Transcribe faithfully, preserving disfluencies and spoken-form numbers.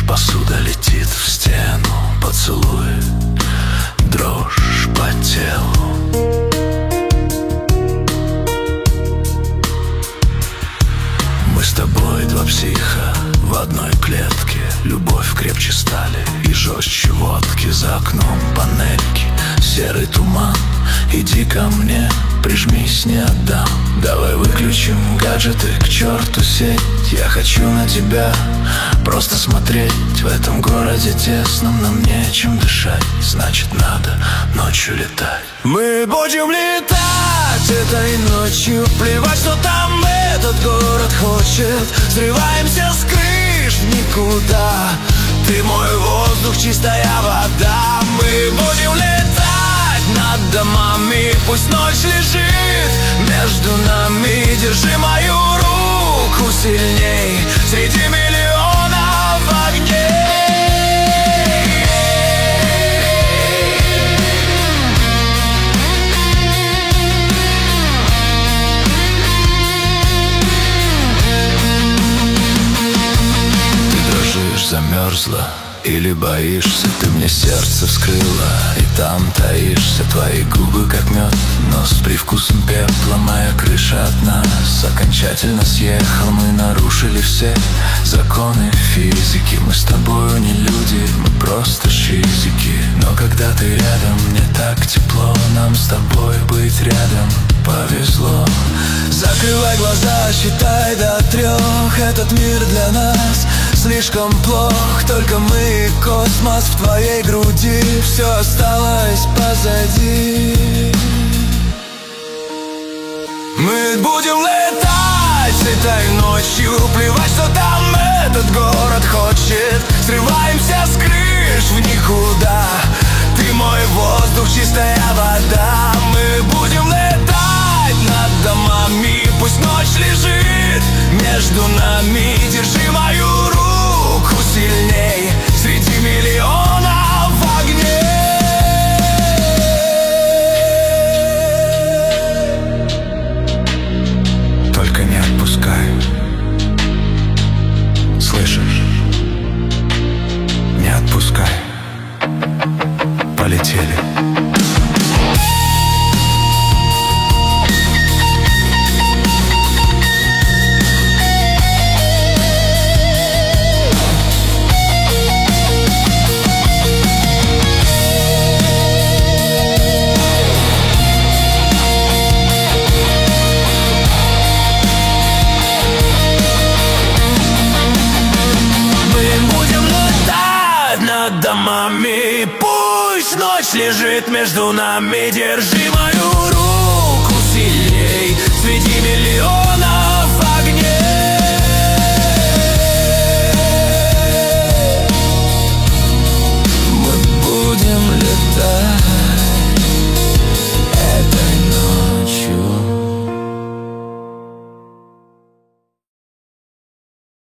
посуда летит в стену, поцелуй, дрожь по телу. Мы с тобой два психа в одной клетке. Любовь крепче стали и жестче водки. За окном панельки, серый туман. Иди ко мне, прижмись, не отдам. Давай выключим гаджеты, к черту сеть. Я хочу на тебя просто смотреть. В этом городе тесном нам нечем дышать. Значит, надо ночью летать. Мы будем летать этой ночью. Плевать, что там этот город хочет. Срываемся с крыш в никуда. Ты мой воздух, чистая вода. Мы будем летать над домами. Пусть ночь лежит между нами. Держи мою руку сильней среди миллионов огней. Замерзла или боишься? Ты мне сердце вскрыла, и там таишься. Твои губы как мед, но с привкусом пепла. Моя крыша от нас окончательно съехал. Мы нарушили все законы физики. Мы с тобою не люди, мы просто шизики. Но когда ты рядом, мне так тепло. Нам с тобой быть рядом повезло. Закрывай глаза, считай до трех. Этот мир для нас слишком плох. Только мы и космос в твоей груди. Все осталось позади. Мы будем летать этой ночью. Плевать, что там этот город хочет. Срываемся с крыш в никуда. Ты мой воздух, чистая вода. Мы будем летать над домами. Пусть ночь лежит между нами. Держи мою руку сильней среди миллионов огней. Только не отпускай. Слышишь? Не отпускай. Полетели. Домами. Пусть ночь лежит между нами. Держи мою руку сильней среди миллионов